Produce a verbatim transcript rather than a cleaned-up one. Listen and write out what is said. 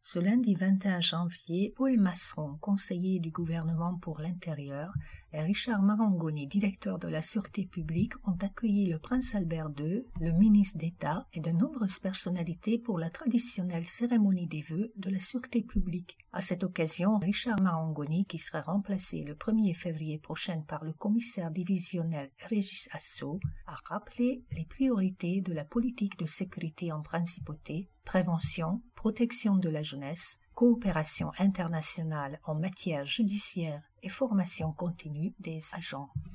Ce lundi vingt et un janvier, Paul Masseron, conseiller du gouvernement pour l'Intérieur, et Richard Marangoni, directeur de la Sûreté publique, ont accueilli le prince Albert deux, le ministre d'État et de nombreuses personnalités pour la traditionnelle cérémonie des vœux de la Sûreté publique. À cette occasion, Richard Marangoni, qui sera remplacé le premier février prochain par le commissaire divisionnel Régis Assau, a rappelé les priorités de la politique de sécurité en principauté: prévention, protection de la jeunesse, coopération internationale en matière judiciaire et formation continue des agents.